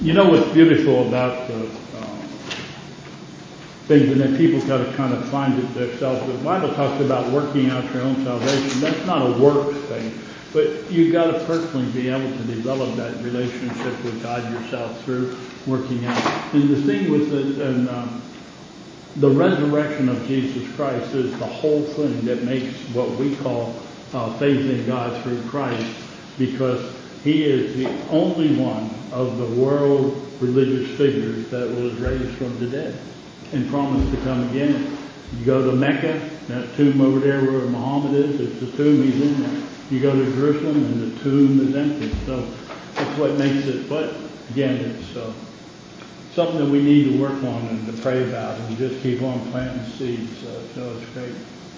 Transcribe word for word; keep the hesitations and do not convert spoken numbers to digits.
You know what's beautiful about the um, things, and that people got to kind of find it themselves. The Bible talks about working out your own salvation. That's not a work thing, but you got to personally be able to develop that relationship with God yourself through working out. And the thing with the and, um, the resurrection of Jesus Christ is the whole thing that makes what we call uh, faith in God through Christ, because He is the only one of the world religious figures that was raised from the dead and promised to come again. You go to Mecca, that tomb over there where Muhammad is, it's the tomb, he's in there. You go to Jerusalem and the tomb is empty. So that's what makes it, but again, it's uh, something that we need to work on and to pray about and just keep on planting seeds. Uh, so it's great.